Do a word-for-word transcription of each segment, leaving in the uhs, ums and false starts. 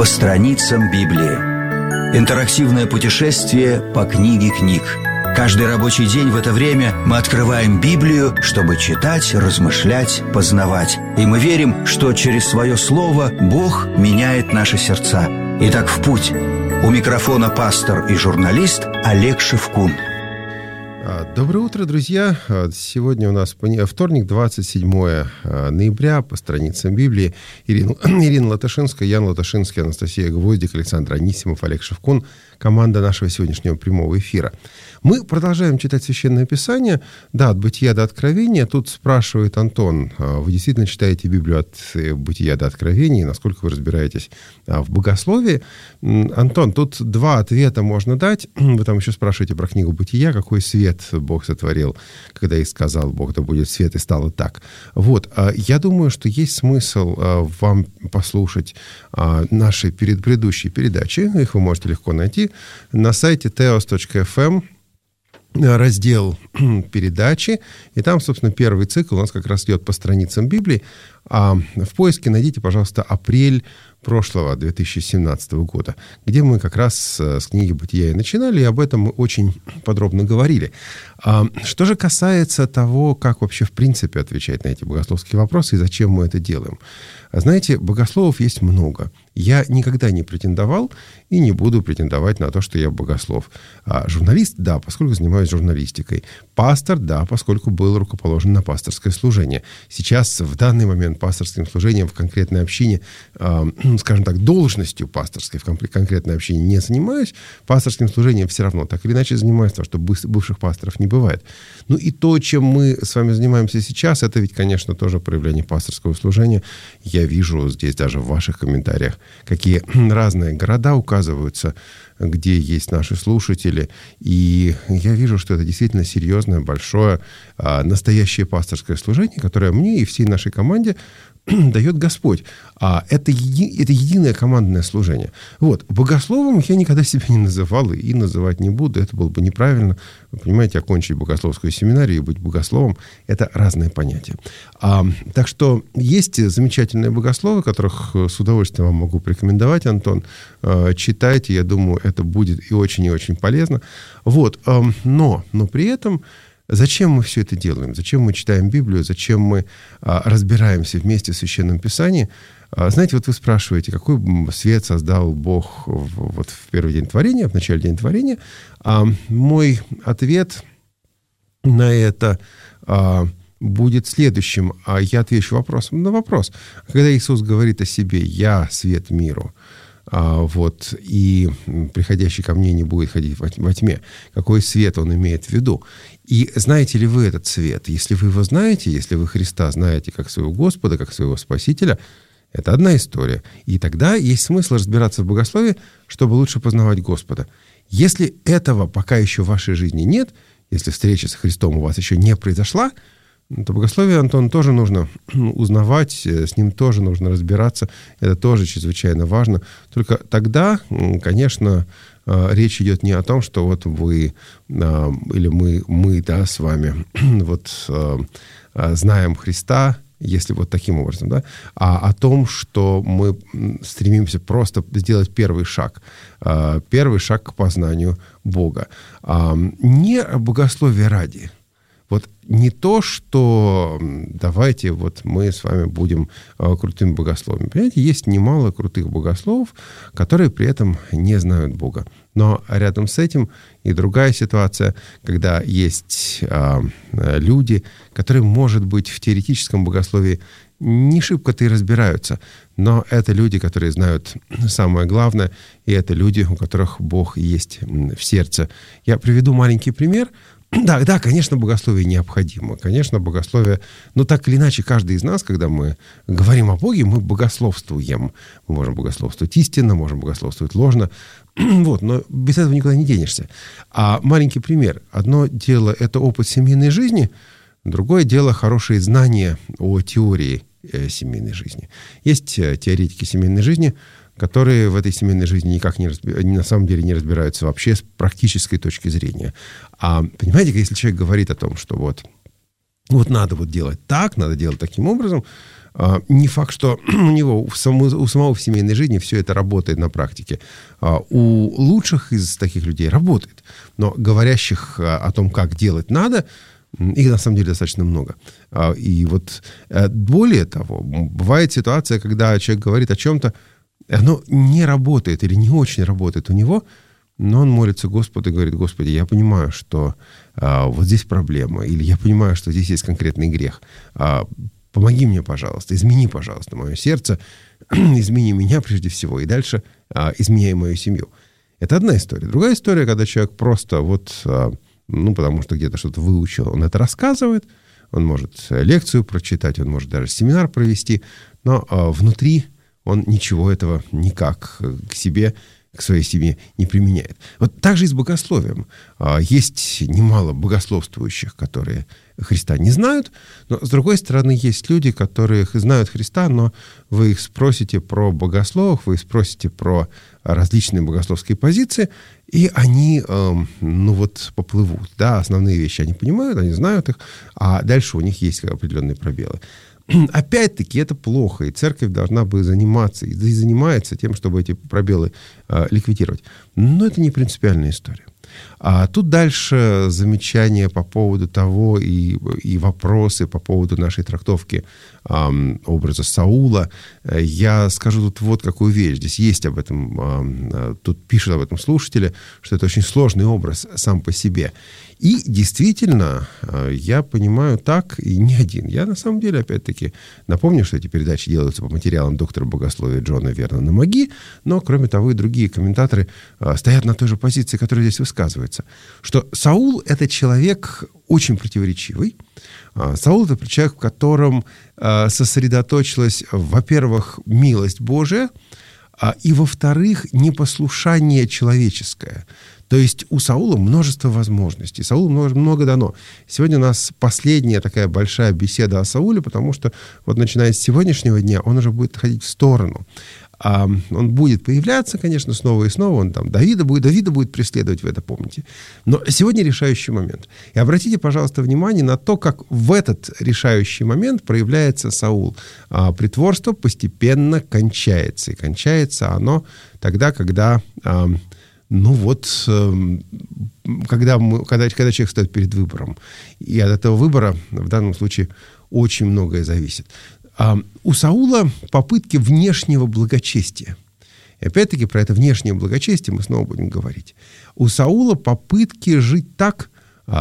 страницам Библии. Интерактивное путешествие по книге книг. Каждый рабочий день в это время мы открываем Библию, чтобы читать, размышлять, познавать. И мы верим, что через свое слово Бог меняет наши сердца. Итак, в путь. У микрофона пастор и журналист Олег Шевкун. Доброе утро, друзья! Сегодня у нас вторник, двадцать седьмое ноября, по страницам Библии. Ирина, Ирина Латышинская, Ян Латышинский, Анастасия Гвоздик, Александр Анисимов, Олег Шевкун. Команда нашего сегодняшнего прямого эфира. Мы продолжаем читать Священное Писание. Да, от Бытия до Откровения. Тут спрашивает Антон, вы действительно читаете Библию от Бытия до Откровения? Насколько вы разбираетесь в богословии? Антон, тут два ответа можно дать. Вы там еще спрашиваете про книгу Бытия, какой свет Бог сотворил, когда и сказал Бог, да будет свет, и стало так. Вот, я думаю, что есть смысл вам послушать наши предыдущие передачи. Их вы можете легко найти на сайте теос точка эф эм, раздел передачи, и там, собственно, первый цикл у нас как раз идет по страницам Библии. А в поиске найдите, пожалуйста, апрель прошлого, две тысячи семнадцатого года, где мы как раз с книги «Бытия» и начинали, и об этом мы очень подробно говорили. А что же касается того, как вообще в принципе отвечать на эти богословские вопросы и зачем мы это делаем. Знаете, богословов есть много. Я никогда не претендовал и не буду претендовать на то, что я богослов. А журналист, да, поскольку занимаюсь журналистикой. Пастор, да, поскольку был рукоположен на пасторское служение. Сейчас, в данный момент, пасторским служением в конкретной общине, э, скажем так, должностью пасторской в конкретной общине не занимаюсь. Пасторским служением все равно так или иначе занимаюсь, потому что бывших пасторов не бывает. Ну и то, чем мы с вами занимаемся сейчас, это ведь, конечно, тоже проявление пасторского служения. Я вижу здесь даже в ваших комментариях, какие разные города указываются, где есть наши слушатели. И я вижу, что это действительно серьезное, большое, настоящее пасторское служение, которое мне и всей нашей команде дает Господь. А это, еди, это единое командное служение. Вот. Богословом я никогда себя не называл и называть не буду. Это было бы неправильно. Вы понимаете, окончить богословскую семинарию и быть богословом – это разные понятия. А, так что есть замечательные богословы, которых с удовольствием вам могу порекомендовать, Антон. А, читайте, я думаю, это будет и очень, и очень полезно. Вот. А, но, но при этом... Зачем мы все это делаем? Зачем мы читаем Библию? Зачем мы а, разбираемся вместе в Священном Писании? А, знаете, вот вы спрашиваете, какой свет создал Бог в, вот в первый день творения, в начале дня творения? А, мой ответ на это а, будет следующим. А я отвечу вопросом на вопрос. Когда Иисус говорит о себе «Я свет миру», А, вот, и приходящий ко мне не будет ходить во, во тьме. Какой свет он имеет в виду? И знаете ли вы этот свет? Если вы его знаете, если вы Христа знаете как своего Господа, как своего Спасителя, это одна история. И тогда есть смысл разбираться в богословии, чтобы лучше познавать Господа. Если этого пока еще в вашей жизни нет, если встреча с Христом у вас еще не произошла, то богословие, Антон, тоже нужно узнавать, с ним тоже нужно разбираться. Это тоже чрезвычайно важно. Только тогда, конечно, речь идет не о том, что вот вы или мы, мы да, с вами вот знаем Христа, если вот таким образом, да, а о том, что мы стремимся просто сделать первый шаг, первый шаг к познанию Бога. Не богословие ради. Вот не то, что давайте вот мы с вами будем э, крутыми богословами. Понимаете, есть немало крутых богословов, которые при этом не знают Бога. Но рядом с этим и другая ситуация, когда есть э, люди, которые, может быть, в теоретическом богословии не шибко-то и разбираются, но это люди, которые знают самое главное, и это люди, у которых Бог есть в сердце. Я приведу маленький пример. Да, да, конечно, богословие необходимо. Конечно, богословие... Но так или иначе, каждый из нас, когда мы говорим о Боге, мы богословствуем. Мы можем богословствовать истинно, можем богословствовать ложно. Вот, но без этого никуда не денешься. А маленький пример. Одно дело – это опыт семейной жизни, другое дело – хорошие знания о теории семейной жизни. Есть теоретики семейной жизни, которые в этой семейной жизни никак не разби... на самом деле не разбираются вообще с практической точки зрения. А понимаете, если человек говорит о том, что вот, вот надо вот делать так, надо делать таким образом, Не факт, что у него, у самого, у самого в семейной жизни все это работает на практике. У лучших из таких людей работает. Но говорящих о том, как делать надо, их на самом деле достаточно много. И вот более того, бывает ситуация, когда человек говорит о чем-то, оно не работает или не очень работает у него, но он молится Господу и говорит: Господи, я понимаю, что а, вот здесь проблема, или я понимаю, что здесь есть конкретный грех. А, помоги мне, пожалуйста, измени, пожалуйста, мое сердце, измени меня прежде всего, и дальше а, изменяй мою семью. Это одна история. Другая история, когда человек просто вот, а, ну, потому что где-то что-то выучил, он это рассказывает, он может лекцию прочитать, он может даже семинар провести, но а, внутри он ничего этого никак к себе, к своей семье не применяет. Вот так же и с богословием. Есть немало богословствующих, которые Христа не знают, но, с другой стороны, есть люди, которые знают Христа, но вы их спросите про богословов, вы их спросите про различные богословские позиции, и они, ну вот, поплывут. Да, основные вещи они понимают, они знают их, а дальше у них есть определенные пробелы. Опять-таки, это плохо, и церковь должна бы заниматься, и занимается тем, чтобы эти пробелы э, ликвидировать. Но это не принципиальная история. А тут дальше замечания по поводу того и, и вопросы по поводу нашей трактовки э, образа Саула. Я скажу тут вот какую вещь. Здесь есть об этом, э, тут пишут об этом слушатели, что это очень сложный образ сам по себе. И действительно, я понимаю так, и не один. Я на самом деле, опять-таки, напомню, что эти передачи делаются по материалам доктора богословия Джона Вернона Маги, но, кроме того, и другие комментаторы стоят на той же позиции, которая здесь высказывается. Что Саул — это человек очень противоречивый. Саул — это человек, в котором сосредоточилась, во-первых, милость Божия, и, во-вторых, непослушание человеческое. То есть у Саула множество возможностей. Саулу много, много дано. Сегодня у нас последняя такая большая беседа о Сауле, потому что вот начиная с сегодняшнего дня он уже будет ходить в сторону. А он будет появляться, конечно, снова и снова. Он там Давида будет, Давида будет преследовать, вы это помните. Но сегодня решающий момент. И обратите, пожалуйста, внимание на то, как в этот решающий момент проявляется Саул. А притворство постепенно кончается. И кончается оно тогда, когда... А, Ну вот, когда, мы, когда, когда человек стоит перед выбором. И от этого выбора в данном случае очень многое зависит. А у Саула попытки внешнего благочестия. И опять-таки про это внешнее благочестие мы снова будем говорить. У Саула попытки жить так,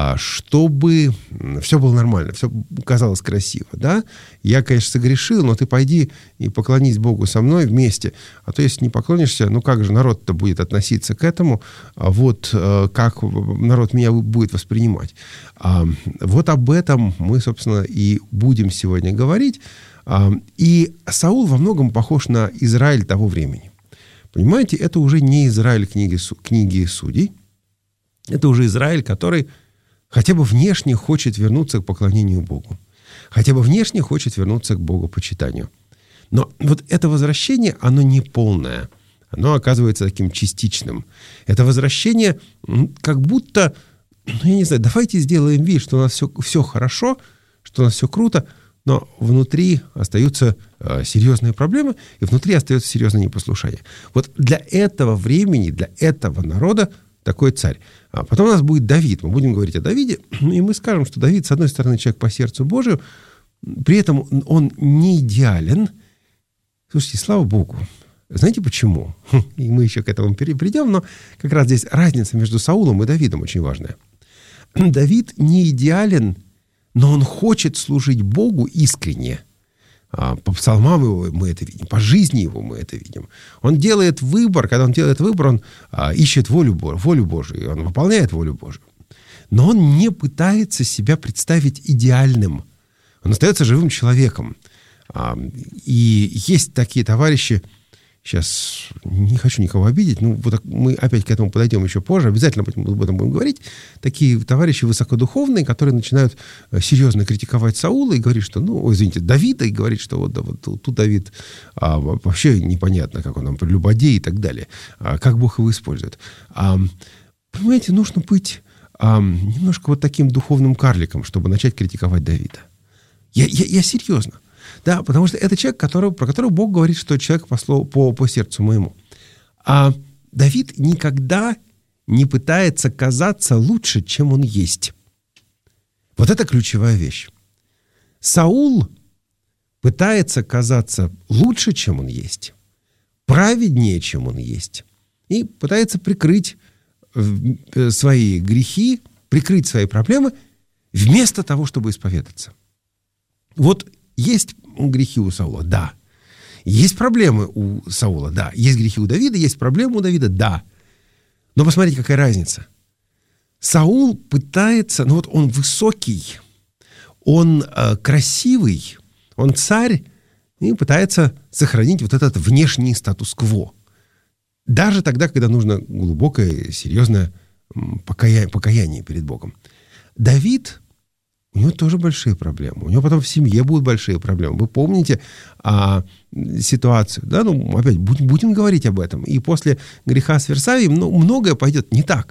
чтобы все было нормально, все казалось красиво, да? Я, конечно, согрешил, но ты пойди и поклонись Богу со мной вместе. А то, если не поклонишься, ну как же народ-то будет относиться к этому? А вот как народ меня будет воспринимать? А вот об этом мы, собственно, и будем сегодня говорить. И Саул во многом похож на Израиль того времени. Понимаете, это уже не Израиль книги, книги Судей. Это уже Израиль, который хотя бы внешне хочет вернуться к поклонению Богу. Хотя бы внешне хочет вернуться к богопочитанию. Но вот это возвращение, оно не полное. Оно оказывается таким частичным. Это возвращение как будто, ну, я не знаю, давайте сделаем вид, что у нас все, все хорошо, что у нас все круто, но внутри остаются э, серьезные проблемы, и внутри остается серьезное непослушание. Вот для этого времени, для этого народа такой царь. А потом у нас будет Давид. Мы будем говорить о Давиде, и мы скажем, что Давид, с одной стороны, человек по сердцу Божию, при этом он не идеален. Слушайте, слава Богу. Знаете почему? И мы еще к этому придем, но как раз здесь разница между Саулом и Давидом очень важная. Давид не идеален, но он хочет служить Богу искренне. По псалмам его мы это видим, по жизни его мы это видим. Он делает выбор, когда он делает выбор, он а, ищет волю, волю Божию, он выполняет волю Божию. Но он не пытается себя представить идеальным. Он остается живым человеком. А, и есть такие товарищи, сейчас не хочу никого обидеть, ну, вот мы опять к этому подойдем еще позже, обязательно об этом будем говорить. Такие товарищи высокодуховные, которые начинают серьезно критиковать Саула и говорить, что, ну, ой, извините, Давида, и говорить, что вот, да, вот тут Давид а, вообще непонятно, как он там прелюбодей и так далее, а, как Бог его использует. А, понимаете, нужно быть а, немножко вот таким духовным карликом, чтобы начать критиковать Давида. Я, я, я серьезно. Да, потому что это человек, который, про которого Бог говорит, что человек по, слову, по, по сердцу моему. А Давид никогда не пытается казаться лучше, чем он есть. Вот это ключевая вещь. Саул пытается казаться лучше, чем он есть, праведнее, чем он есть, и пытается прикрыть свои грехи, прикрыть свои проблемы, вместо того, чтобы исповедаться. Вот есть грехи у Саула, да. Есть проблемы у Саула, да. Есть грехи у Давида, есть проблемы у Давида, да. Но посмотрите, какая разница. Саул пытается, ну вот он высокий, он э, красивый, он царь, и пытается сохранить вот этот внешний статус-кво. Даже тогда, когда нужно глубокое, серьезное покаяние, покаяние перед Богом. Давид, у него тоже большие проблемы. У него потом в семье будут большие проблемы. Вы помните а, ситуацию? Да? Ну, опять, будем, будем говорить об этом. И после греха с Версавией ну, многое пойдет не так.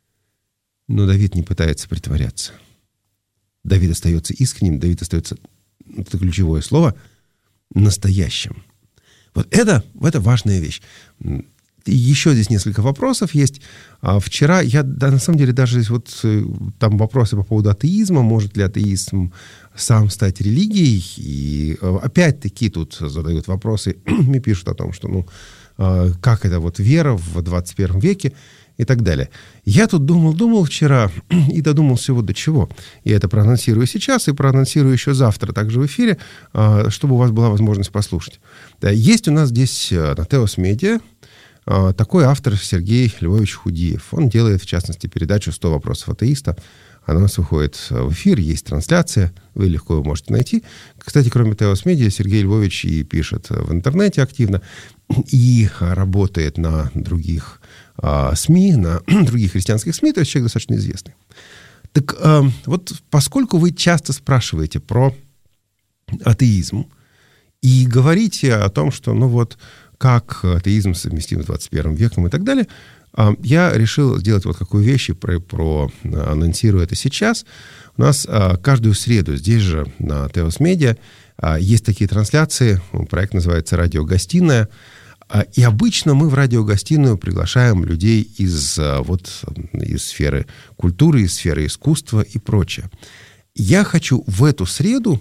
Но Давид не пытается притворяться. Давид остается искренним, Давид остается, это ключевое слово, настоящим. Вот это, это важная вещь. И еще здесь несколько вопросов есть. Вчера я, да, на самом деле, даже вот там вопросы по поводу атеизма, может ли атеизм сам стать религией. И опять-таки тут задают вопросы и пишут о том, что ну, как это вот вера в двадцать первом веке и так далее. Я тут думал-думал вчера и додумался вот до чего. Я это проанонсирую сейчас и проанонсирую еще завтра, также в эфире, чтобы у вас была возможность послушать. Да, есть у нас здесь на Теос Медиа такой автор Сергей Львович Худиев. Он делает, в частности, передачу «сто вопросов атеиста». Она у нас выходит в эфир, есть трансляция, вы легко ее можете найти. Кстати, кроме Теос Медиа, Сергей Львович и пишет в интернете активно, и работает на других а, СМИ, на других христианских СМИ, то есть человек достаточно известный. Так а, вот поскольку вы часто спрашиваете про атеизм и говорите о том, что, ну вот, как атеизм совместим с двадцать первым веком и так далее, я решил сделать вот какую вещь и про, про, анонсирую это сейчас. У нас каждую среду здесь же на Теос Медиа есть такие трансляции, проект называется «Радиогостиная», и обычно мы в радиогостиную приглашаем людей из, вот, из сферы культуры, из сферы искусства и прочее. Я хочу в эту среду...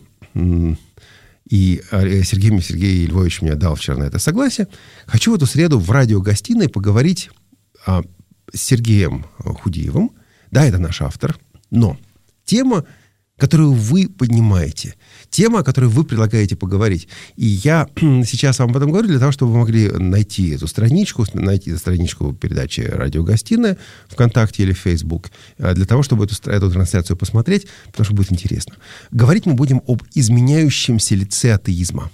И Сергей, Сергей Львович мне дал вчера на это согласие. Хочу в эту среду в радиогостиной поговорить а, с Сергеем Худиевым. Да, это наш автор. Но тема, которую вы поднимаете, тема, о которой вы предлагаете поговорить. И я сейчас вам об этом говорю для того, чтобы вы могли найти эту страничку, найти страничку передачи «Радиогостиная» ВКонтакте или в Facebook, для того, чтобы эту, эту трансляцию посмотреть, потому что будет интересно. Говорить мы будем об изменяющемся лице атеизма.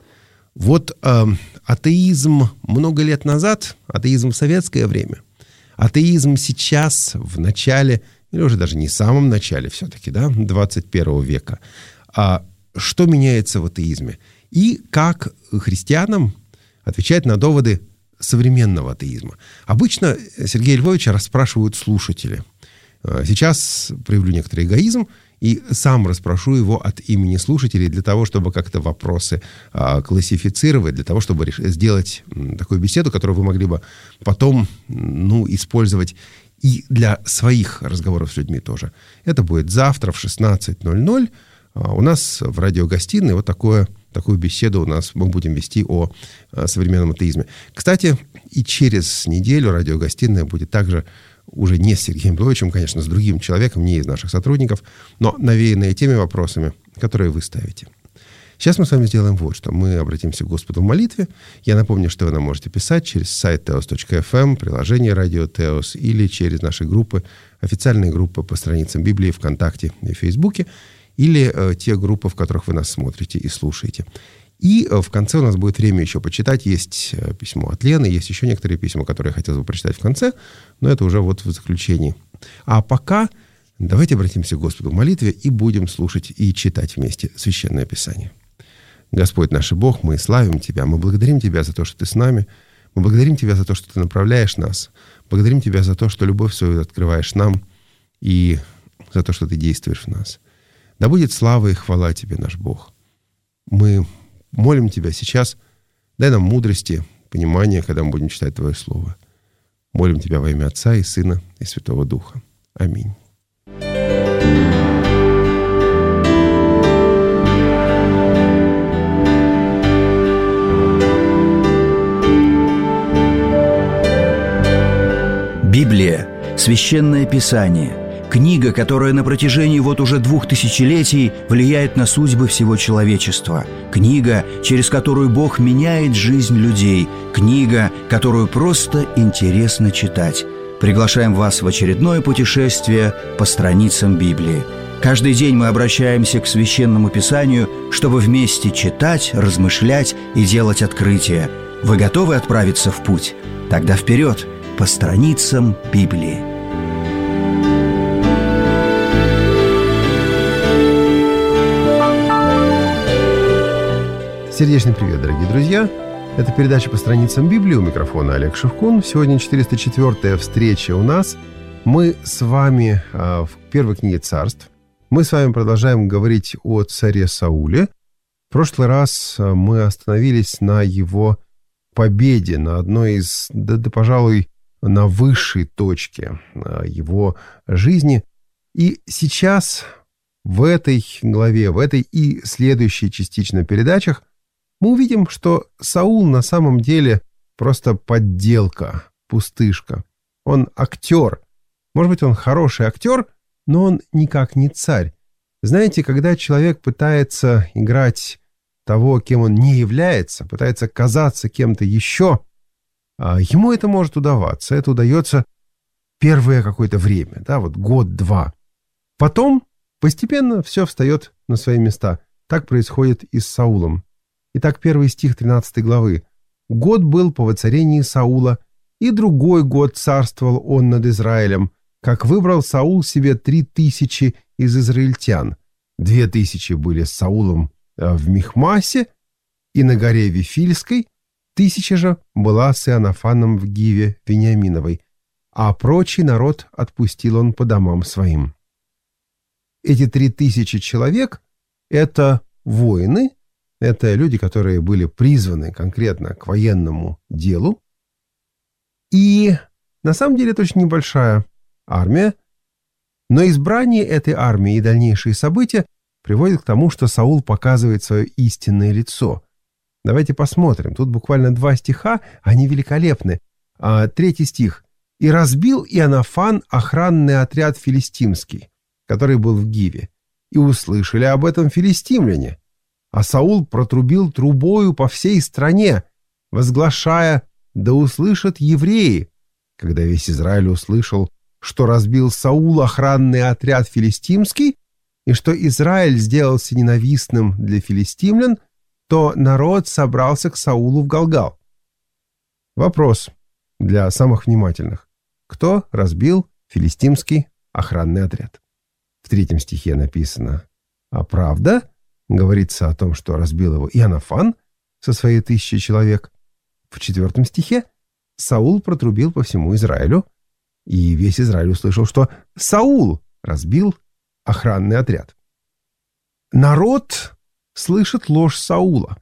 Вот э, атеизм много лет назад, атеизм в советское время, атеизм сейчас, в начале, или уже даже не в самом начале все-таки, да, двадцать первого века. А что меняется в атеизме? И как христианам отвечать на доводы современного атеизма? Обычно Сергея Львовича расспрашивают слушатели. Сейчас проявлю некоторый эгоизм и сам расспрошу его от имени слушателей для того, чтобы как-то вопросы а, классифицировать, для того, чтобы реш... сделать такую беседу, которую вы могли бы потом ну, использовать и для своих разговоров с людьми тоже. Это будет завтра в шестнадцать ноль ноль. У нас в радиогостиной вот такое, такую беседу у нас мы будем вести о, о современном атеизме. Кстати, и через неделю радиогостиная будет также уже не с Сергеем Львовичем, конечно, с другим человеком, не из наших сотрудников, но навеянная теми вопросами, которые вы ставите. Сейчас мы с вами сделаем вот что. Мы обратимся к Господу в молитве. Я напомню, что вы нам можете писать через сайт теос точка эф эм, приложение «Радио Теос» или через наши группы, официальные группы по страницам Библии ВКонтакте и Фейсбуке, или э, те группы, в которых вы нас смотрите и слушаете. И э, в конце у нас будет время еще почитать. Есть э, письмо от Лены, есть еще некоторые письма, которые я хотел бы прочитать в конце, но это уже вот в заключении. А пока давайте обратимся к Господу в молитве и будем слушать и читать вместе Священное Писание. Господь наш Бог, мы славим Тебя, мы благодарим Тебя за то, что Ты с нами, мы благодарим Тебя за то, что Ты направляешь нас, благодарим Тебя за то, что любовь свою открываешь нам и за то, что Ты действуешь в нас. Да будет слава и хвала Тебе, наш Бог. мы молим Тебя сейчас, дай нам мудрости, понимания, когда мы будем читать Твое Слово. Молим Тебя во имя Отца и Сына и Святого Духа. Аминь. Библия – священное писание, книга, которая на протяжении вот уже двух тысячелетий влияет на судьбы всего человечества, книга, через которую Бог меняет жизнь людей, книга, которую просто интересно читать. Приглашаем вас в очередное путешествие по страницам Библии. Каждый день мы обращаемся к Священному Писанию, чтобы вместе читать, размышлять и делать открытия. Вы готовы отправиться в путь? Тогда вперед! По страницам Библии. Сердечный привет, дорогие друзья! Это передача «По страницам Библии», у микрофона Олег Шевкун. Сегодня четыреста четвёртая встреча у нас. Мы с вами в первой книге Царств. Мы с вами продолжаем говорить о царе Сауле. В прошлый раз мы остановились на его победе, на одной из, да, да пожалуй, на высшей точке его жизни. И сейчас в этой главе, в этой и следующей частично передачах мы увидим, что Саул на самом деле просто подделка, пустышка. Он актер. Может быть, он хороший актер, но он никак не царь. Знаете, когда человек пытается играть того, кем он не является, пытается казаться кем-то еще, ему это может удаваться. Это удается первое какое-то время, да, вот год-два. Потом постепенно все встает на свои места. Так происходит и с Саулом. Итак, первый стих тринадцатой главы. «Год был по воцарении Саула, и другой год царствовал он над Израилем, как выбрал Саул себе три тысячи из израильтян. Две тысячи были с Саулом в Михмасе и на горе Вифильской, тысяча же была с Иоаннафаном в Гиве Вениаминовой, а прочий народ отпустил он по домам своим». Эти три тысячи человек — это воины, это люди, которые были призваны конкретно к военному делу. И на самом деле это очень небольшая армия, но избрание этой армии и дальнейшие события приводят к тому, что Саул показывает свое истинное лицо. Давайте посмотрим. Тут буквально два стиха, они великолепны. А, третий стих. «И разбил Иоаннафан охранный отряд филистимский, который был в Гиве, и услышали об этом филистимляне. А Саул протрубил трубою по всей стране, возглашая: да услышат евреи. Когда весь Израиль услышал, что разбил Саул охранный отряд филистимский, и что Израиль сделался ненавистным для филистимлян, то народ собрался к Саулу в Галгал». Вопрос для самых внимательных. Кто разбил филистимский охранный отряд? В третьем стихе написано: «А правда?» Говорится о том, что разбил его Иоаннафан со своей тысячей человек. В четвертом стихе Саул протрубил по всему Израилю, и весь Израиль услышал, что Саул разбил охранный отряд. Народ слышит ложь Саула,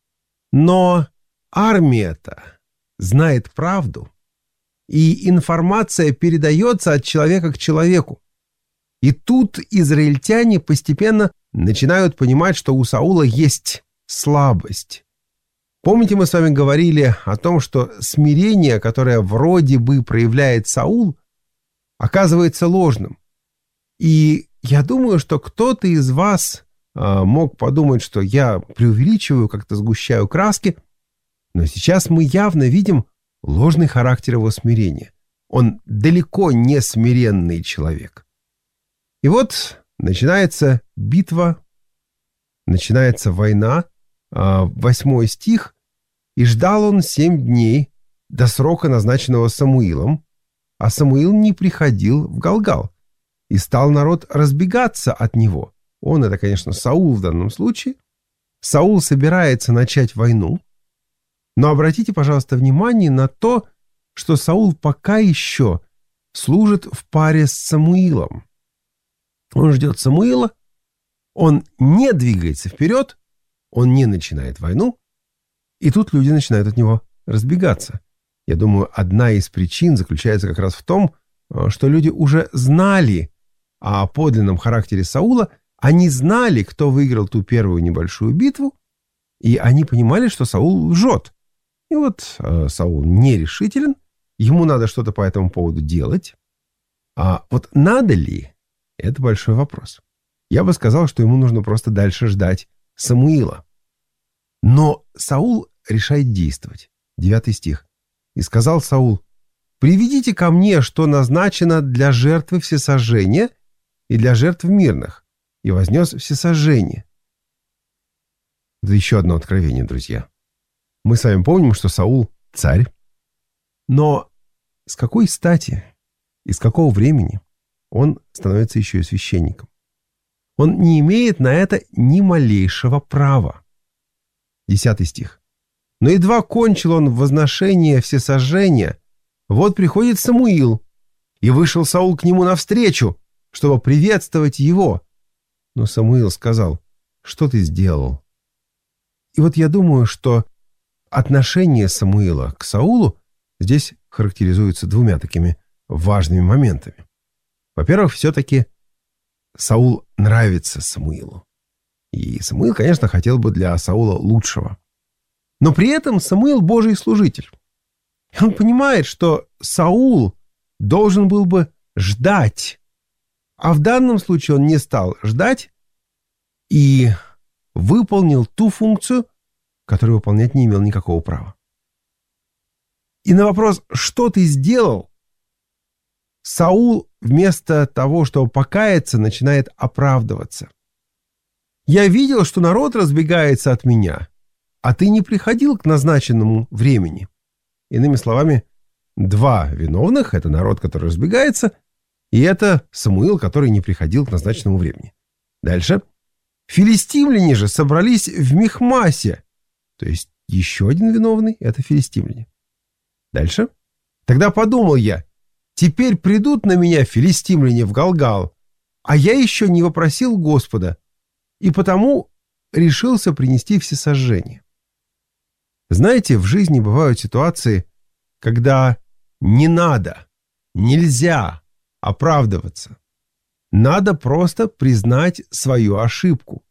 но армия-то знает правду, и информация передается от человека к человеку. И тут израильтяне постепенно начинают понимать, что у Саула есть слабость. Помните, мы с вами говорили о том, что смирение, которое вроде бы проявляет Саул, оказывается ложным. И я думаю, что кто-то из вас а, мог подумать, что я преувеличиваю, как-то сгущаю краски, но сейчас мы явно видим ложный характер его смирения. Он далеко не смиренный человек. И вот начинается битва, начинается война, восьмой стих. «И ждал он семь дней до срока, назначенного Самуилом, а Самуил не приходил в Галгал, и стал народ разбегаться от него». Он — это, конечно, Саул в данном случае. Саул собирается начать войну, но обратите, пожалуйста, внимание на то, что Саул пока еще служит в паре с Самуилом. Он ждет Самуила, он не двигается вперед, он не начинает войну, и тут люди начинают от него разбегаться. Я думаю, одна из причин заключается как раз в том, что люди уже знали о подлинном характере Саула, они знали, кто выиграл ту первую небольшую битву, и они понимали, что Саул лжет. И вот э, Саул нерешителен, ему надо что-то по этому поводу делать. А вот надо ли, это большой вопрос. Я бы сказал, что ему нужно просто дальше ждать Самуила. Но Саул решает действовать. Девятый стих. «И сказал Саул: приведите ко мне, что назначено для жертвы всесожжения и для жертв мирных, и вознес всесожжение». Это еще одно откровение, друзья. Мы с вами помним, что Саул царь, но с какой стати и с какого времени он становится еще и священником? Он не имеет на это ни малейшего права. Десятый стих. «Но едва кончил он возношение всесожжения, вот приходит Самуил, и вышел Саул к нему навстречу, чтобы приветствовать его. Но Самуил сказал: что ты сделал?» И вот я думаю, что отношение Самуила к Саулу здесь характеризуется двумя такими важными моментами. Во-первых, все-таки Саул нравится Самуилу. И Самуил, конечно, хотел бы для Саула лучшего. Но при этом Самуил Божий служитель. Он понимает, что Саул должен был бы ждать. А в данном случае он не стал ждать и выполнил ту функцию, которую выполнять не имел никакого права. И на вопрос «что ты сделал?», Саул вместо того, чтобы покаяться, начинает оправдываться. «Я видел, что народ разбегается от меня, а ты не приходил к назначенному времени». Иными словами, два виновных — это народ, который разбегается, и это Самуил, который не приходил к назначенному времени. Дальше. «Филистимляне же собрались в Михмасе». То есть еще один виновный — это филистимляне. Дальше. «Тогда подумал я, теперь придут на меня филистимляне в Галгал, а я еще не вопросил Господа, и потому решился принести всесожжение». Знаете, в жизни бывают ситуации, когда не надо, нельзя оправдываться. Надо просто признать свою ошибку.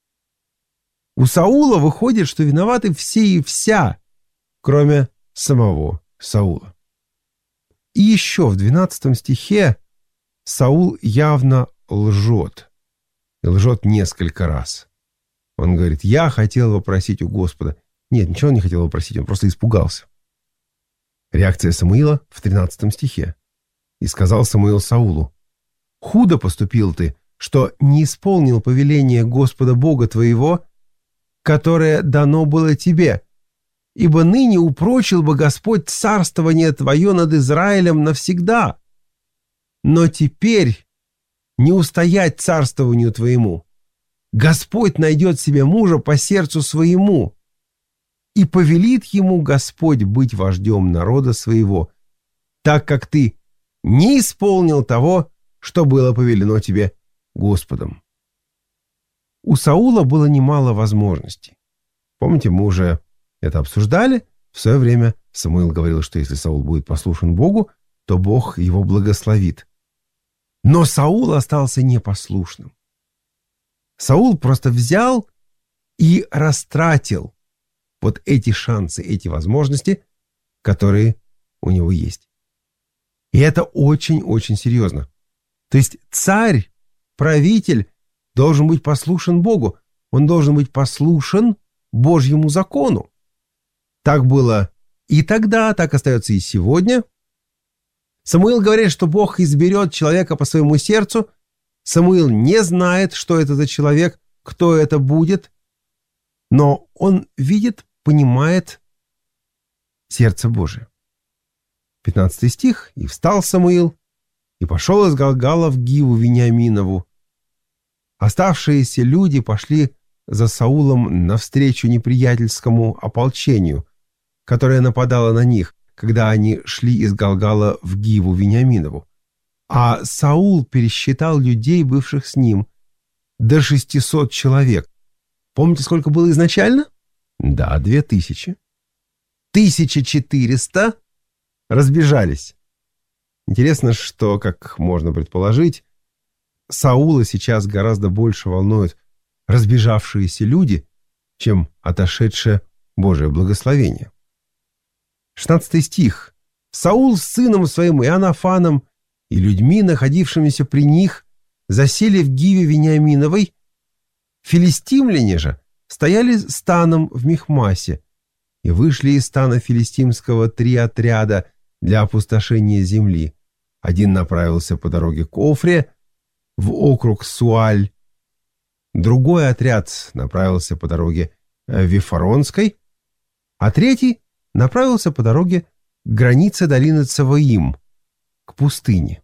У Саула выходит, что виноваты все и вся, кроме самого Саула. И еще в двенадцатом стихе Саул явно лжет. И лжет несколько раз. Он говорит: я хотел вопросить у Господа. Нет, ничего он не хотел вопросить, он просто испугался. Реакция Самуила в тринадцатом стихе. «И сказал Самуил Саулу: худо поступил ты, что не исполнил повеление Господа Бога твоего, которое дано было тебе, ибо ныне упрочил бы Господь царствование твое над Израилем навсегда. Но теперь не устоять царствованию твоему. Господь найдет себе мужа по сердцу своему, и повелит ему Господь быть вождем народа своего, так как ты не исполнил того, что было повелено тебе Господом». У Саула было немало возможностей. Помните, мы уже это обсуждали. В свое время Самуил говорил, что если Саул будет послушен Богу, то Бог его благословит. Но Саул остался непослушным. Саул просто взял и растратил вот эти шансы, эти возможности, которые у него есть. И это очень-очень серьезно. То есть царь, правитель должен быть послушен Богу. Он должен быть послушен Божьему закону. Так было и тогда, так остается и сегодня. Самуил говорит, что Бог изберет человека по своему сердцу. Самуил не знает, что это за человек, кто это будет, но он видит, понимает сердце Божие. пятнадцатый стих. «И встал Самуил, и пошел из Галгала в Гиву Вениаминову. Оставшиеся люди пошли за Саулом навстречу неприятельскому ополчению, которое нападало на них, когда они шли из Галгала в Гиву Вениаминову. А Саул пересчитал людей, бывших с ним, до шестисот человек, Помните, сколько было изначально? Да, две тысячи. тысяча четыреста разбежались. Интересно, что, как можно предположить, Саула сейчас гораздо больше волнуют разбежавшиеся люди, чем отошедшее Божие благословение. шестнадцатый стих. «Саул с сыном своим Иоаннафаном и людьми, находившимися при них, засели в Гиве Вениаминовой. Филистимляне же стояли станом в Михмасе, и вышли из стана филистимского три отряда для опустошения земли. Один направился по дороге к Офре, в округ Суаль, другой отряд направился по дороге Вифаронской, а третий направился по дороге к границе долины Цаваим, к пустыне.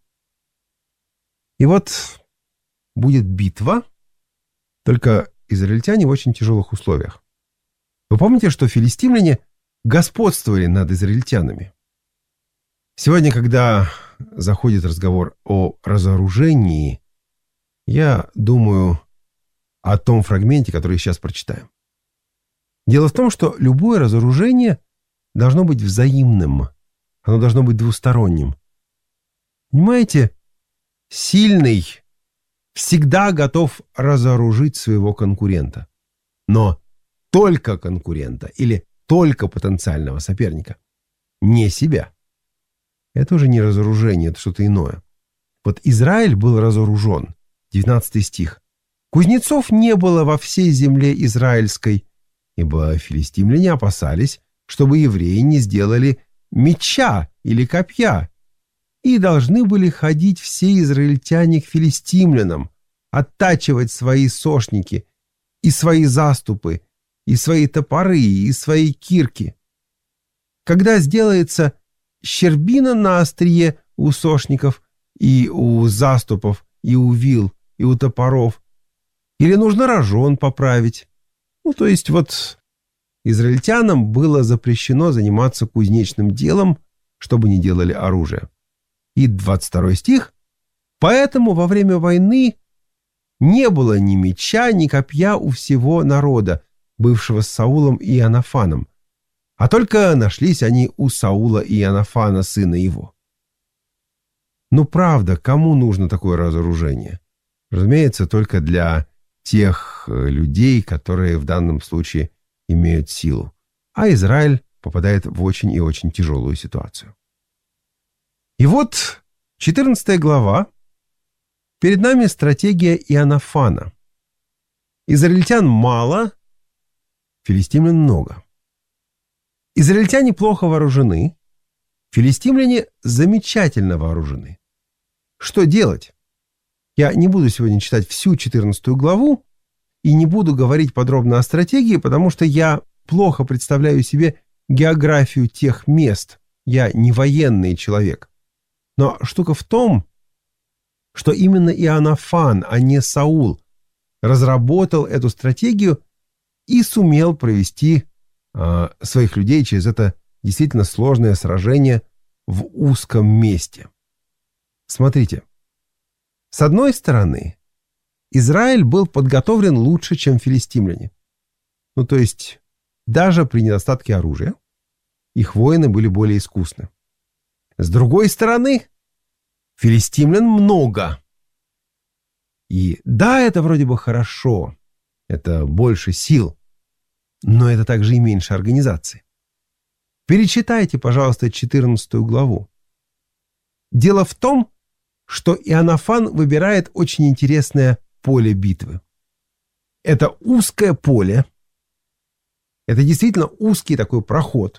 И вот будет битва, только израильтяне в очень тяжелых условиях. Вы помните, что филистимляне господствовали над израильтянами? Сегодня, когда заходит разговор о разоружении, я думаю о том фрагменте, который сейчас прочитаем. Дело в том, что любое разоружение должно быть взаимным, оно должно быть двусторонним. Понимаете, сильный всегда готов разоружить своего конкурента, но только конкурента или только потенциального соперника, не себя. Это уже не разоружение, это что-то иное. Вот Израиль был разоружен. девятнадцатый стих. «Кузнецов не было во всей земле израильской, ибо филистимляне опасались, чтобы евреи не сделали меча или копья, и должны были ходить все израильтяне к филистимлянам, оттачивать свои сошники и свои заступы, и свои топоры, и свои кирки. Когда сделается щербина на острие у сошников и у заступов, и у вил, и у топоров, или нужно рожон поправить. Ну, то есть вот израильтянам было запрещено заниматься кузнечным делом, чтобы не делали оружие. И двадцать второй стих. Поэтому во время войны не было ни меча, ни копья у всего народа, бывшего с Саулом и Иоаннафаном, а только нашлись они у Саула и Иоаннафана, сына его. Ну, правда, кому нужно такое разоружение? Разумеется, только для тех людей, которые в данном случае имеют силу. А Израиль попадает в очень и очень тяжелую ситуацию. И вот четырнадцатая глава. Перед нами стратегия Иоаннафана. Израильтян мало, филистимлян много. Израильтяне плохо вооружены, филистимляне замечательно вооружены. Что делать? Я не буду сегодня читать всю четырнадцатую главу и не буду говорить подробно о стратегии, потому что я плохо представляю себе географию тех мест. Я не военный человек. Но штука в том, что именно Иоаннафан, а не Саул, разработал эту стратегию и сумел провести э, своих людей через это действительно сложное сражение в узком месте. Смотрите. С одной стороны, Израиль был подготовлен лучше, чем филистимляне. Ну, то есть, даже при недостатке оружия, их воины были более искусны. С другой стороны, филистимлян много. И да, это вроде бы хорошо, это больше сил, но это также и меньше организации. Перечитайте, пожалуйста, четырнадцатую главу. Дело в том, что Иоаннафан выбирает очень интересное поле битвы. Это узкое поле, это действительно узкий такой проход.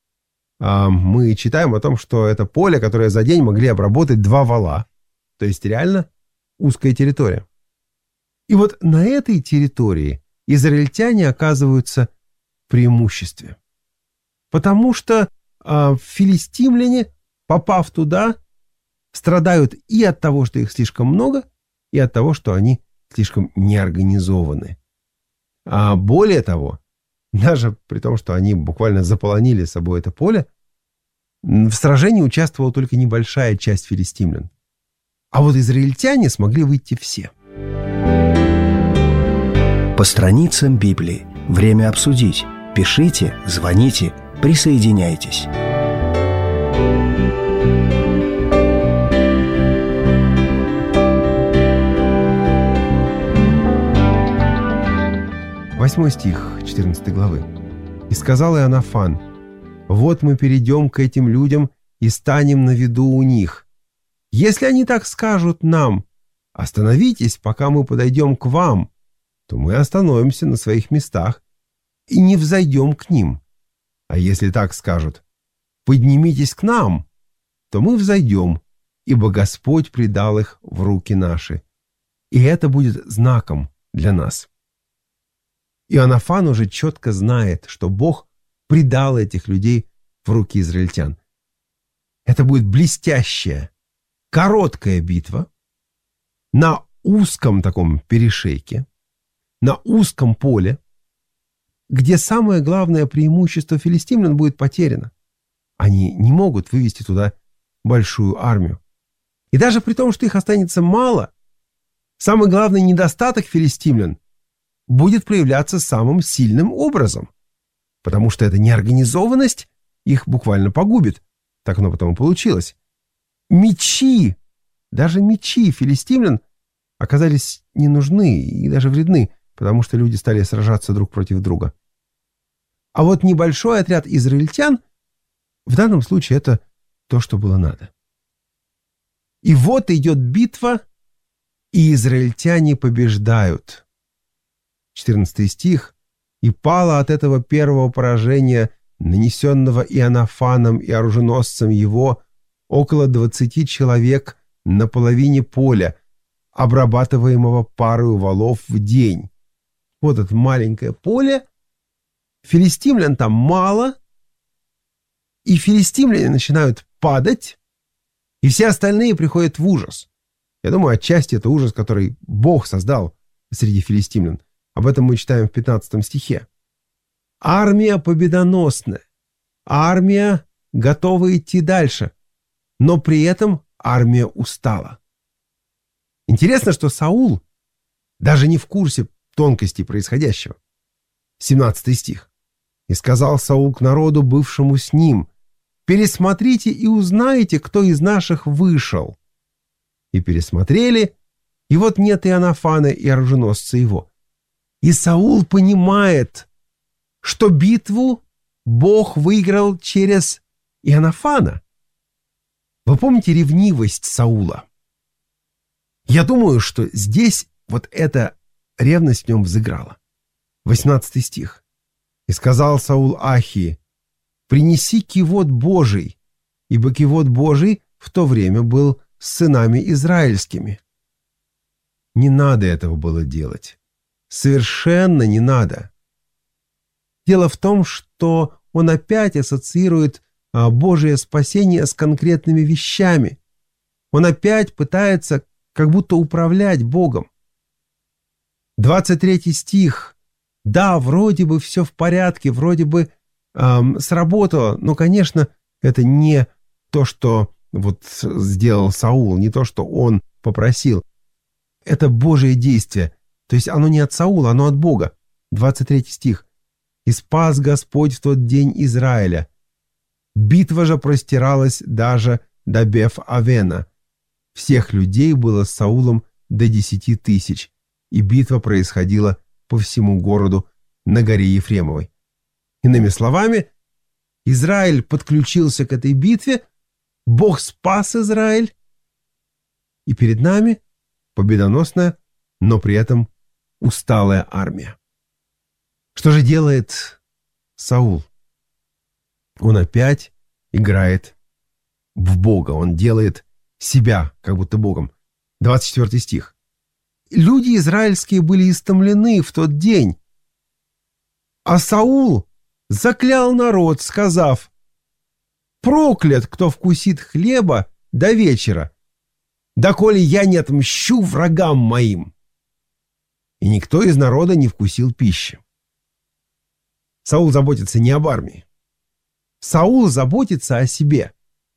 Мы читаем о том, что это поле, которое за день могли обработать два вала. То есть реально узкая территория. И вот на этой территории израильтяне оказываются в преимуществе. Потому что э, филистимляне, попав туда, страдают и от того, что их слишком много, и от того, что они слишком неорганизованы. А более того, даже при том, что они буквально заполонили собой это поле, в сражении участвовала только небольшая часть филистимлян. А вот израильтяне смогли выйти все. По страницам Библии. Время обсудить. Пишите, звоните, присоединяйтесь. Восьмой стих четырнадцатой главы. «И сказал Иоаннафан: вот мы перейдем к этим людям и станем на виду у них. Если они так скажут нам: остановитесь, пока мы подойдем к вам, то мы остановимся на своих местах и не взойдем к ним. А если так скажут: поднимитесь к нам, то мы взойдем, ибо Господь предал их в руки наши. И это будет знаком для нас». Иоаннафан уже четко знает, что Бог предал этих людей в руки израильтян. Это будет блестящая, короткая битва на узком таком перешейке, на узком поле, где самое главное преимущество филистимлян будет потеряно. Они не могут вывести туда большую армию. И даже при том, что их останется мало, самый главный недостаток филистимлян будет проявляться самым сильным образом, потому что эта неорганизованность их буквально погубит. Так оно потом и получилось. Мечи, даже мечи филистимлян оказались не нужны и даже вредны, потому что люди стали сражаться друг против друга. А вот небольшой отряд израильтян в данном случае это то, что было надо. И вот идет битва, и израильтяне побеждают. четырнадцатый стих. «И пало от этого первого поражения, нанесенного Иоаннафаном и оруженосцем его, около двадцати человек на половине поля, обрабатываемого парою валов в день». Вот это маленькое поле, филистимлян там мало, и филистимляне начинают падать, и все остальные приходят в ужас. Я думаю, отчасти это ужас, который Бог создал среди филистимлян. Об этом мы читаем в пятнадцатом стихе. Армия победоносная, армия готова идти дальше, но при этом армия устала. Интересно, что Саул даже не в курсе тонкостей происходящего. семнадцатый стих. «И сказал Саул к народу, бывшему с ним: пересмотрите и узнаете, кто из наших вышел. И пересмотрели, и вот нет Иоаннафана и оруженосца его. И Саул понимает, что битву Бог выиграл через Иоаннафана». Вы помните ревнивость Саула? Я думаю, что здесь вот эта ревность в нем взыграла. восемнадцатый стих. «И сказал Саул Ахии: принеси кивот Божий, ибо кивот Божий в то время был с сынами израильскими». Не надо этого было делать. Совершенно не надо. Дело в том, что он опять ассоциирует Божие спасение с конкретными вещами. Он опять пытается как будто управлять Богом. двадцать третий стих. Да, вроде бы все в порядке, вроде бы эм, сработало, но, конечно, это не то, что вот сделал Саул, не то, что он попросил. Это Божие действие. То есть оно не от Саула, оно от Бога. двадцать третий стих. «И спас Господь в тот день Израиля. Битва же простиралась даже до Беф-Авена. Всех людей было с Саулом до десяти тысяч, и битва происходила по всему городу на горе Ефремовой». Иными словами, Израиль подключился к этой битве, Бог спас Израиль, и перед нами победоносная, но при этом усталая армия. Что же делает Саул? Он опять играет в Бога, он делает себя как будто Богом. двадцать четвёртый стих. «Люди израильские были истомлены в тот день, а Саул заклял народ, сказав: проклят, кто вкусит хлеба до вечера, доколе я не отмщу врагам моим». И никто из народа не вкусил пищи. Саул заботится не об армии. Саул заботится о себе.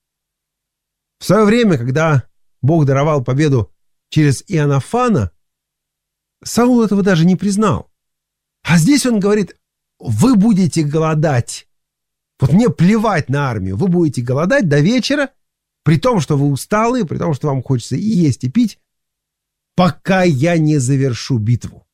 В свое время, когда Бог даровал победу через Иоаннафана, Саул этого даже не признал. А здесь он говорит: вы будете голодать. Вот мне плевать на армию. Вы будете голодать до вечера, при том, что вы усталые, при том, что вам хочется и есть, и пить, пока я не завершу битву.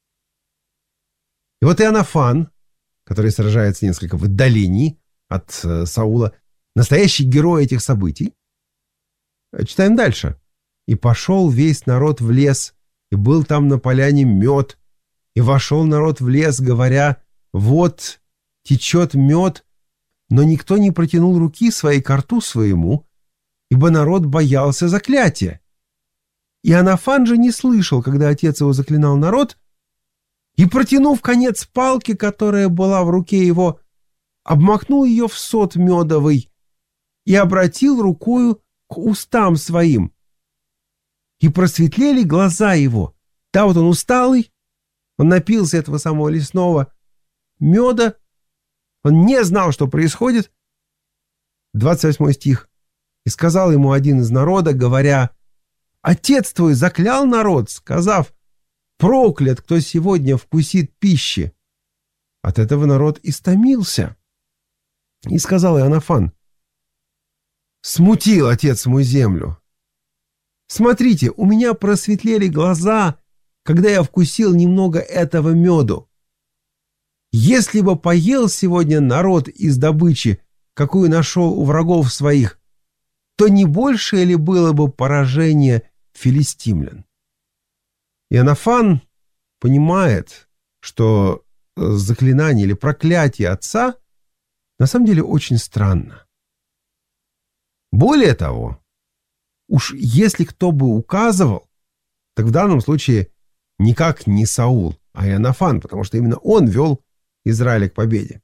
И вот Иоаннафан, который сражается несколько в отдалении от э, Саула, настоящий герой этих событий. Читаем дальше. «И пошел весь народ в лес, и был там на поляне мед, и вошел народ в лес, говоря: вот течет мед, но никто не протянул руки своей к рту своему, ибо народ боялся заклятия. Иоаннафан же не слышал, когда отец его заклинал народ, и, протянув конец палки, которая была в руке его, обмакнул ее в сот медовый и обратил рукою к устам своим. И просветлели глаза его. Да, вот он усталый, он напился этого самого лесного меда, он не знал, что происходит. двадцать восьмой стих. «И сказал ему один из народа, говоря: отец твой заклял народ, сказав: проклят, кто сегодня вкусит пищи. От этого народ истомился. И сказал Иоаннафан: смутил отец мой землю. Смотрите, у меня просветлели глаза, когда я вкусил немного этого меду. Если бы поел сегодня народ из добычи, какую нашел у врагов своих, то не большее ли было бы поражение филистимлян?» Иоаннафан понимает, что заклинание или проклятие отца на самом деле очень странно. Более того, уж если кто бы указывал, так в данном случае никак не Саул, а Иоаннафан, потому что именно он вел Израиля к победе.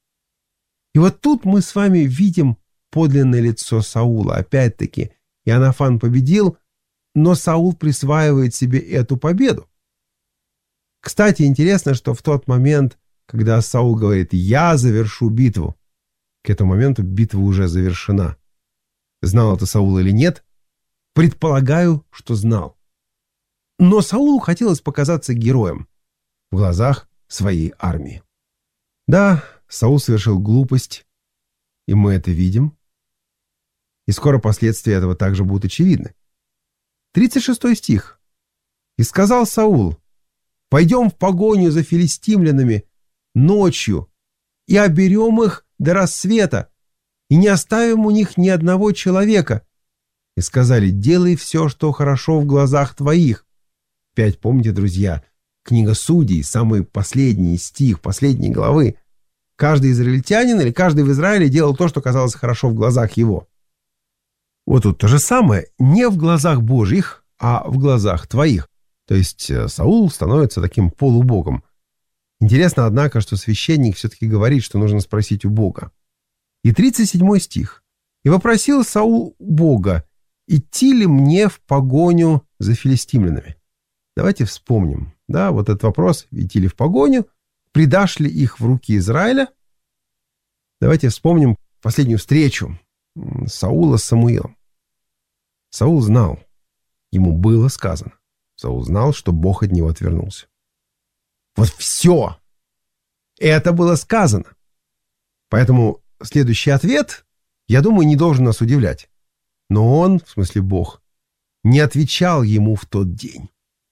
И вот тут мы с вами видим подлинное лицо Саула. Опять-таки, Иоаннафан победил, но Саул присваивает себе эту победу. Кстати, интересно, что в тот момент, когда Саул говорит: «Я завершу битву», к этому моменту битва уже завершена. Знал это Саул или нет? Предполагаю, что знал. Но Саулу хотелось показаться героем в глазах своей армии. Да, Саул совершил глупость, и мы это видим. И скоро последствия этого также будут очевидны. тридцать шестой стих. «И сказал Саул: пойдем в погоню за филистимлянами ночью и оберем их до рассвета, и не оставим у них ни одного человека. И сказали: делай все, что хорошо в глазах твоих». Опять помните, друзья, книга Судей, самый последний стих, последней главы. Каждый израильтянин или каждый в Израиле делал то, что казалось хорошо в глазах его. Вот тут то же самое, не в глазах Божьих, а в глазах твоих. То есть Саул становится таким полубогом. Интересно, однако, что священник все-таки говорит, что нужно спросить у Бога. И тридцать седьмой стих. «И вопросил Саул Бога: идти ли мне в погоню за филистимлянами?» Давайте вспомним, да, вот этот вопрос: идти ли в погоню, предашь ли их в руки Израиля? Давайте вспомним последнюю встречу Саула с Самуилом. Саул знал, ему было сказано. Саул знал, что Бог от него отвернулся. Вот все это было сказано. Поэтому следующий ответ, я думаю, не должен нас удивлять. Но он, в смысле Бог, не отвечал ему в тот день.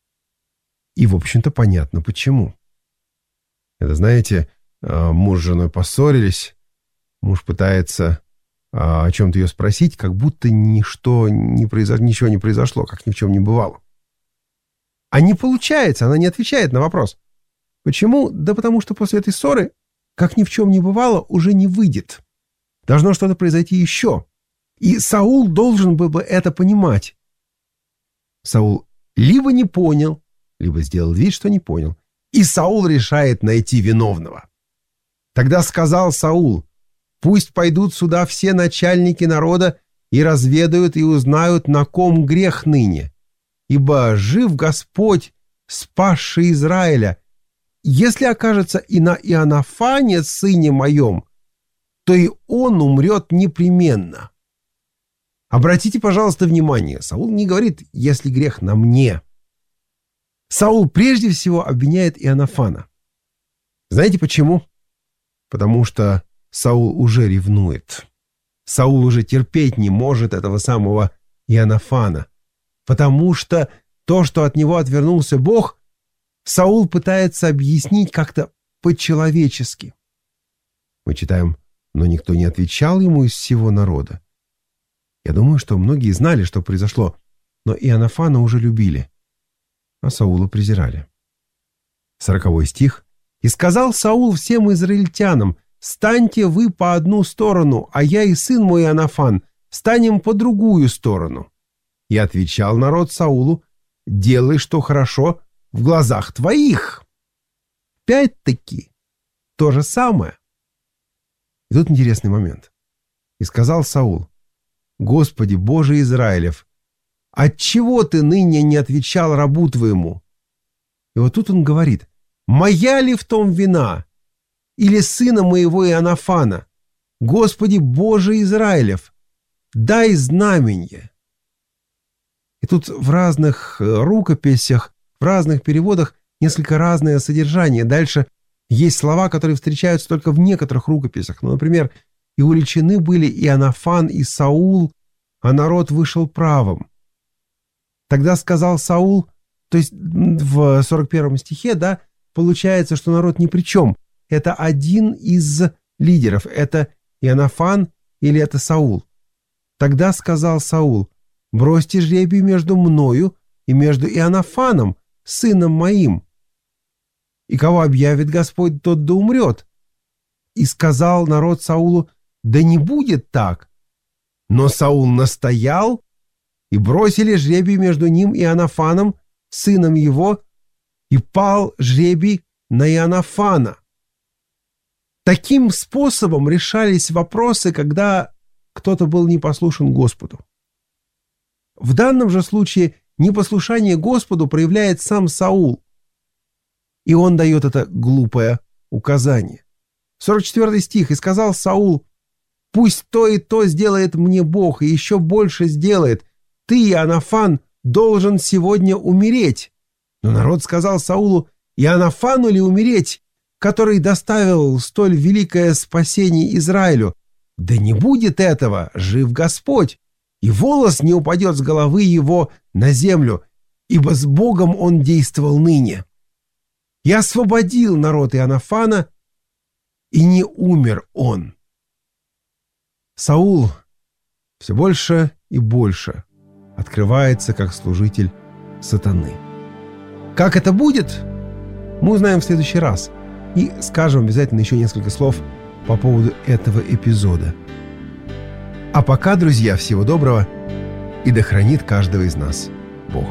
И, в общем-то, понятно, почему. Это, знаете, муж с женой поссорились, муж пытается о чем-то ее спросить, как будто ничто не произошло, ничего не произошло, как ни в чем не бывало. А не получается, она не отвечает на вопрос. Почему? Да потому что после этой ссоры, как ни в чем не бывало, уже не выйдет. Должно что-то произойти еще. И Саул должен был бы это понимать. Саул либо не понял, либо сделал вид, что не понял. И Саул решает найти виновного. Тогда сказал Саул: пусть пойдут сюда все начальники народа и разведают и узнают, на ком грех ныне. Ибо жив Господь, спасший Израиля. Если окажется и на Иоаннафане, сыне моем, то и он умрет непременно. Обратите, пожалуйста, внимание, Саул не говорит: если грех на мне. Саул прежде всего обвиняет Иоаннафана. Знаете почему? Потому что Саул уже ревнует. Саул уже терпеть не может этого самого Иоаннафана. Потому что то, что от него отвернулся Бог, Саул пытается объяснить как-то по-человечески. Мы читаем: «Но никто не отвечал ему из всего народа». Я думаю, что многие знали, что произошло, но Иоаннафана уже любили, а Саула презирали. Сороковой стих. «И сказал Саул всем израильтянам: станьте вы по одну сторону, а я и сын мой Иоаннафан станем по другую сторону. И отвечал народ Саулу: делай, что хорошо в глазах твоих». Опять-таки то же самое. И тут интересный момент. «И сказал Саул: Господи, Боже Израилев, отчего ты ныне не отвечал рабу твоему?» И вот тут он говорит: «Моя ли в том вина? Или сына моего Иоаннафана? Господи, Боже Израилев, дай знаменье». И тут в разных рукописях, в разных переводах несколько разное содержание. Дальше есть слова, которые встречаются только в некоторых рукописях. Ну, например, «И уличены были Иоаннафан и Саул, а народ вышел правым. Тогда сказал Саул», то есть в сорок первом стихе, да, получается, что народ ни при чем. Это один из лидеров. Это Иоаннафан или это Саул. «Тогда сказал Саул: бросьте жребий между мною и между Иоаннафаном, сыном моим. И кого объявит Господь, тот да умрет. И сказал народ Саулу: да не будет так. Но Саул настоял, и бросили жребий между ним и Иоаннафаном, сыном его, и пал жребий на Иоаннафана». Таким способом решались вопросы, когда кто-то был непослушен Господу. В данном же случае непослушание Господу проявляет сам Саул, и он дает это глупое указание. сорок четвёртый стих. «И сказал Саул: пусть то и то сделает мне Бог, и еще больше сделает. Ты, Иоаннафан, должен сегодня умереть». Но народ сказал Саулу: Иоаннафану ли умереть, который доставил столь великое спасение Израилю? Да не будет этого, жив Господь, и волос не упадет с головы его на землю, ибо с Богом он действовал ныне. И освободил народ Иоаннафана, и не умер он». Саул все больше и больше открывается как служитель сатаны. Как это будет, мы узнаем в следующий раз. И скажем обязательно еще несколько слов по поводу этого эпизода. А пока, друзья, всего доброго, и да хранит каждого из нас Бог.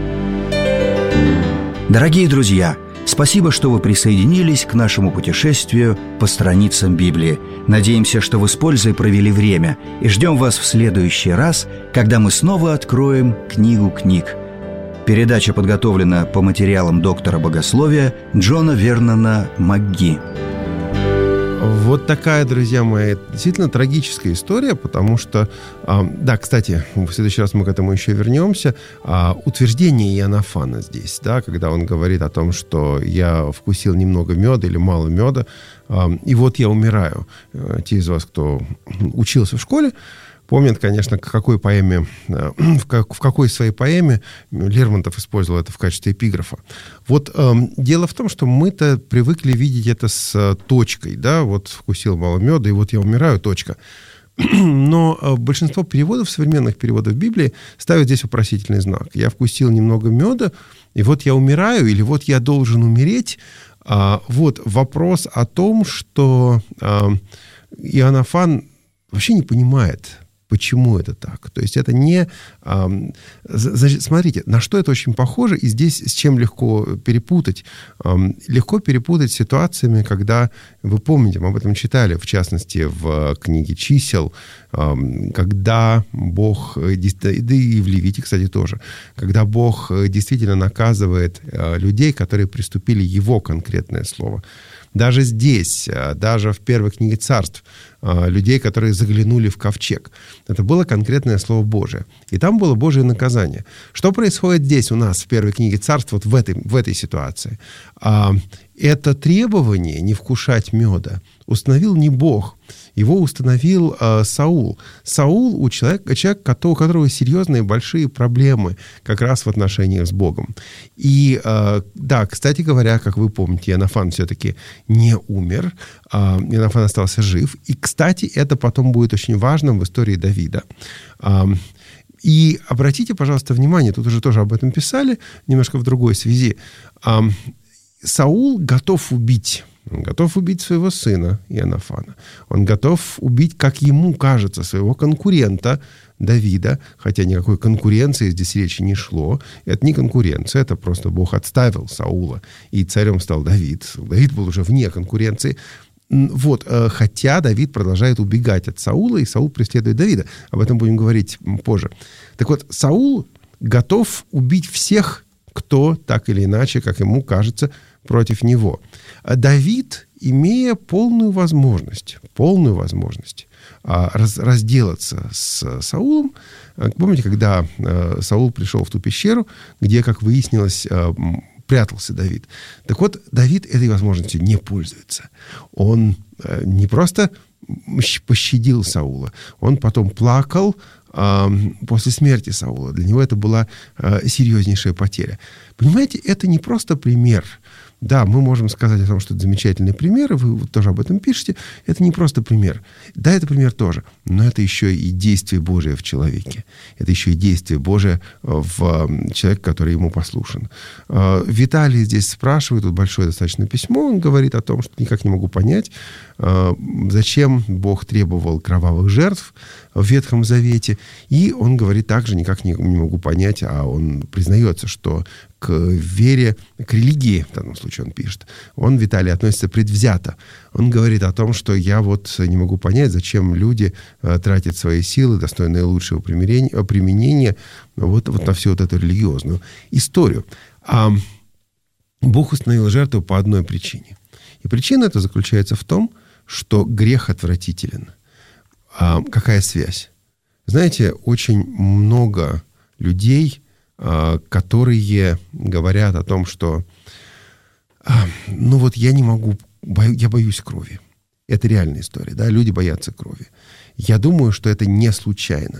Дорогие друзья, спасибо, что вы присоединились к нашему путешествию по страницам Библии. Надеемся, что вы с пользой провели время, и ждем вас в следующий раз, когда мы снова откроем книгу книг. Передача подготовлена по материалам доктора богословия Джона Вернона МакГи. Вот такая, друзья мои, действительно трагическая история, потому что, а, да, кстати, в следующий раз мы к этому еще вернемся, а, утверждение Иоаннафана здесь, да, когда он говорит о том, что я вкусил немного меда или мало меда, а, и вот я умираю. Те из вас, кто учился в школе, помнят, конечно, к какой поэме, в, как, в какой своей поэме Лермонтов использовал это в качестве эпиграфа. Вот э, дело в том, что мы-то привыкли видеть это с точкой, да, вот вкусил мало меда, и вот я умираю, точка. Но э, большинство переводов, современных переводов Библии, ставят здесь вопросительный знак. Я вкусил немного меда, и вот я умираю, или вот я должен умереть. А, вот вопрос о том, что э, Иоаннафан вообще не понимает, почему это так. То есть это не... Э, значит, смотрите, на что это очень похоже, и здесь с чем легко перепутать. Э, легко перепутать с ситуациями, когда, вы помните, мы об этом читали, в частности, в книге «Чисел», э, когда Бог, да и в Левите, кстати, тоже, когда Бог действительно наказывает э, людей, которые приступили Его конкретное слово. Даже здесь, даже в первой книге Царств, людей, которые заглянули в ковчег. Это было конкретное Слово Божие. И там было Божие наказание. Что происходит здесь у нас в первой книге Царств, вот в этой, в этой ситуации? Это требование не вкушать меда установил не Бог, его установил э, Саул. Саул у человека, человек, у которого серьезные большие проблемы как раз в отношениях с Богом. И э, да, кстати говоря, как вы помните, Иоаннафан все-таки не умер, э, Иоаннафан остался жив. И, кстати, это потом будет очень важным в истории Давида. Э, и обратите, пожалуйста, внимание, тут уже тоже об этом писали, немножко в другой связи. Э, Саул готов убить. Он готов убить своего сына Иоаннафана. Он готов убить, как ему кажется, своего конкурента Давида, хотя никакой конкуренции здесь речи не шло. Это не конкуренция, это просто Бог отставил Саула, и царем стал Давид. Давид был уже вне конкуренции. Вот, хотя Давид продолжает убегать от Саула, и Саул преследует Давида. Об этом будем говорить позже. Так вот, Саул готов убить всех, кто так или иначе, как ему кажется, против него. А Давид, имея полную возможность, полную возможность а, раз, разделаться с Саулом, помните, когда а, Саул пришел в ту пещеру, где, как выяснилось, а, прятался Давид. Так вот, Давид этой возможностью не пользуется. Он а, не просто пощадил Саула, он потом плакал а, после смерти Саула. Для него это была а, серьезнейшая потеря. Понимаете, это не просто пример. Да, мы можем сказать о том, что это замечательный пример, и вы тоже об этом пишете. Это не просто пример. Да, это пример тоже, но это еще и действие Божие в человеке. Это еще и действие Божие в человеке, который ему послушен. Виталий здесь спрашивает, тут большое достаточно письмо, он говорит о том, что никак не могу понять, зачем Бог требовал кровавых жертв в Ветхом Завете. И он говорит также, никак не, не могу понять, а он признается, что к вере, к религии, в данном случае он пишет, он, Виталий, относится предвзято. Он говорит о том, что я вот не могу понять, зачем люди тратят свои силы, достойные лучшего применения вот, вот на всю вот эту религиозную историю. А Бог установил жертву по одной причине. И причина эта заключается в том, что грех отвратителен. А какая связь? Знаете, очень много людей, которые говорят о том, что ну вот я не могу, я боюсь крови. Это реальная история, да, люди боятся крови. Я думаю, что это не случайно.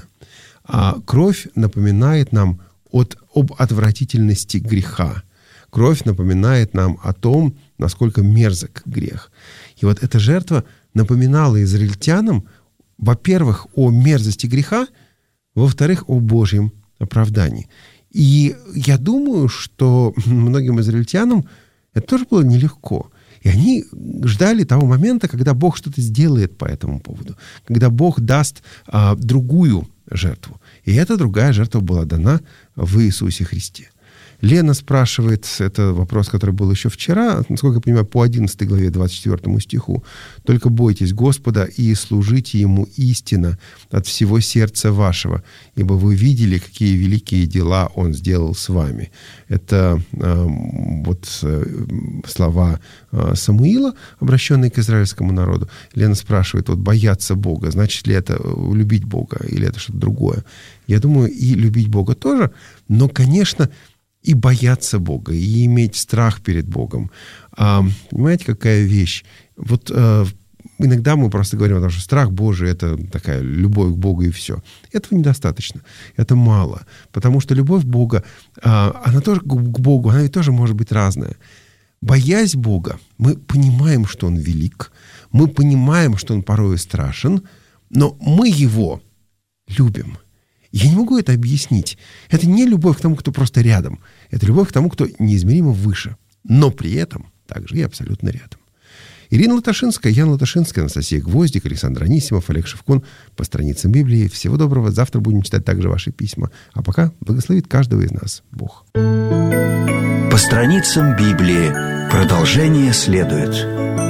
А кровь напоминает нам от, об отвратительности греха. Кровь напоминает нам о том, насколько мерзок грех. И вот эта жертва напоминала израильтянам, во-первых, о мерзости греха, во-вторых, о Божьем оправдании. И я думаю, что многим израильтянам это тоже было нелегко. И они ждали того момента, когда Бог что-то сделает по этому поводу, когда Бог даст а, другую жертву. И эта другая жертва была дана в Иисусе Христе. Лена спрашивает, это вопрос, который был еще вчера, насколько я понимаю, по одиннадцатой главе, двадцать четвёртому стиху. «Только бойтесь Господа и служите Ему истинно от всего сердца вашего, ибо вы видели, какие великие дела Он сделал с вами». Это э, вот э, слова э, Самуила, обращенные к израильскому народу. Лена спрашивает, вот бояться Бога, значит ли это любить Бога или это что-то другое? Я думаю, и любить Бога тоже, но, конечно, и бояться Бога, и иметь страх перед Богом. А, понимаете, какая вещь? Вот а, иногда мы просто говорим о том, что страх Божий — это такая любовь к Богу и все. Этого недостаточно. Это мало. Потому что любовь Бога, а, она тоже к Богу, она ведь тоже может быть разная. Боясь Бога, мы понимаем, что Он велик, мы понимаем, что Он порой страшен, но мы Его любим. Я не могу это объяснить. Это не любовь к тому, кто просто рядом. Это любовь к тому, кто неизмеримо выше. Но при этом также и абсолютно рядом. Ирина Латашинская, Ян Латашинский, Анастасия Гвоздик, Александр Анисимов, Олег Шевкун по страницам Библии. Всего доброго. Завтра будем читать также ваши письма. А пока благословит каждого из нас Бог. По страницам Библии. Продолжение следует.